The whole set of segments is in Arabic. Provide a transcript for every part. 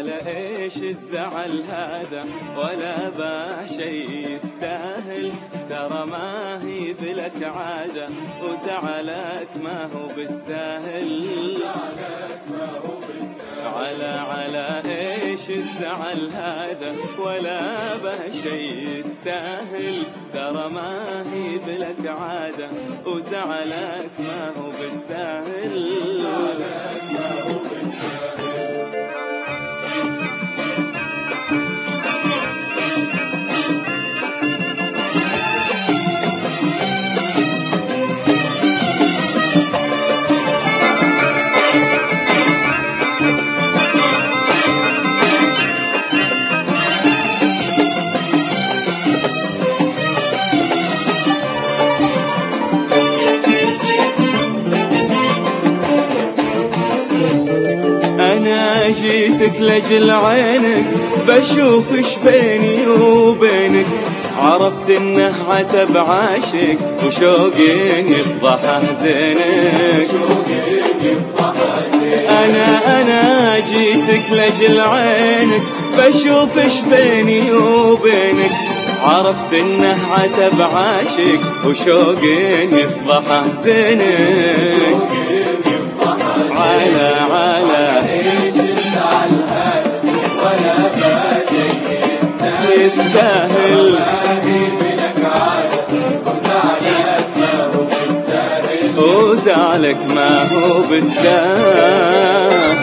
على ايش الزعل هذا ولا بشي يستاهل، ترى ما هي بلك عادة وزعلك ما هو بالساهل. على ايش الزعل هذا ولا بشي يستاهل، ترى ما هي بلك عادة وزعلك ما هو بالساهل. أنا جيتك لجل عينك بشوف ايش بيني وبينك، عرفت انه عتب عاشق وشوقي يفضح حزينك. أنا جيتك لجل عينك بشوف ايش بيني وبينك، عرفت انه عتب عاشق وشوقي يفضح حزينك. على ايش الزعل هذا ولا بشي يستاهل، ما هي بلك عادة وزعلك ما هو بالساهل.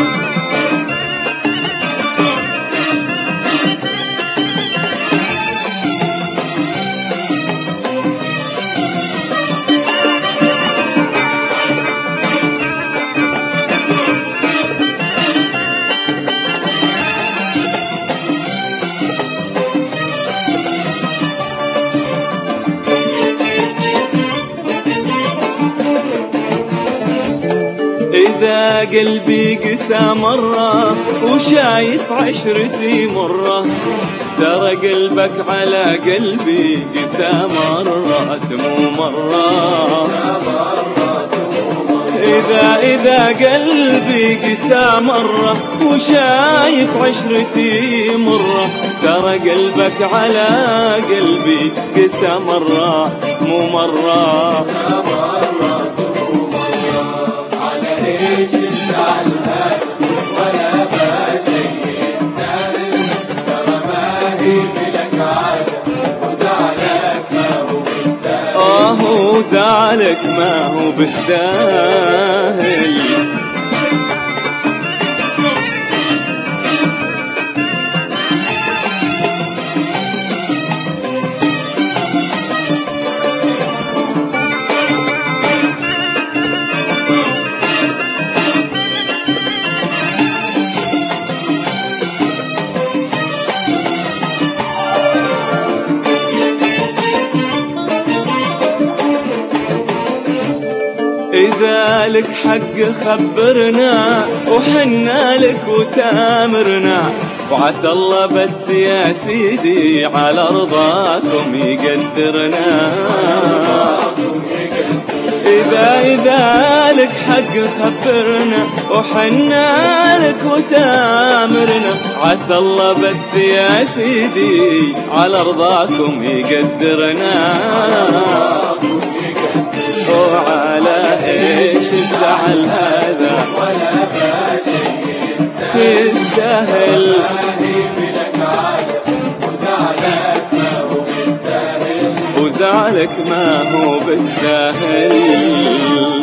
إذا قلبي قسى مرة وشايف عشرتي مرة، ترى قلبك على قلبي قسى مرة مو مرة. إذا قلبي قسى مرة وشايف عشرتي مرة، ترى قلبك على قلبي قسى مرة مو مرة. ايش الزعل هذا ولا بشي يستاهل، ترى ما هي بلك عادة وزعلك ما هو بالساهل. وزعلك ما هو بالساهل. إذا لك حق خبرنا وحنا لك وتامرنا، وعسى الله بس يا سيدي على رضاكم يقدرنا. إذا لك حق خبرنا وحنا لك وتامرنا، عسى الله بس يا سيدي على رضاكم يقدرنا. وعلى ايش الزعل هذا ولا بشي يستاهل، ما هي بلك عادة وزعلك ما هو بالساهل.